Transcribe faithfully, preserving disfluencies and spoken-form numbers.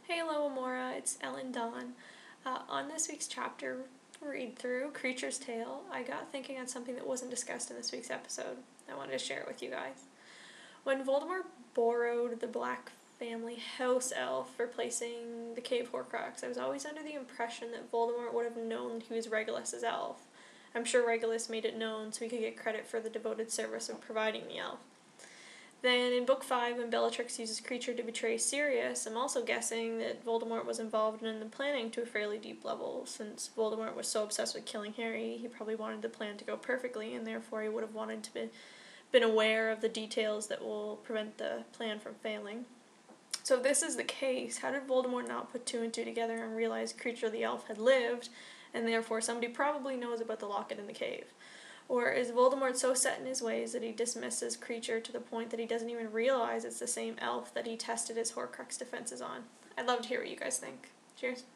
Hey, hello, Amora. It's Ellen Dawn. Uh, on this week's chapter read through, Kreacher's Tale, I got thinking on something that wasn't discussed in this week's episode. I wanted to share it with you guys. When Voldemort borrowed the Black family house elf for placing the cave Horcrux, I was always under the impression that Voldemort would have known he was Regulus's elf. I'm sure Regulus made it known so he could get credit for the devoted service of providing the elf. Then in Book five, when Bellatrix uses Kreacher to betray Sirius, I'm also guessing that Voldemort was involved in the planning to a fairly deep level. Since Voldemort was so obsessed with killing Harry, he probably wanted the plan to go perfectly, and therefore he would have wanted to be been aware of the details that will prevent the plan from failing. So if this is the case, how did Voldemort not put two and two together and realize Kreacher the elf had lived, and therefore somebody probably knows about the locket in the cave? Or is Voldemort so set in his ways that he dismisses Kreacher to the point that he doesn't even realize it's the same elf that he tested his Horcrux defenses on? I'd love to hear what you guys think. Cheers.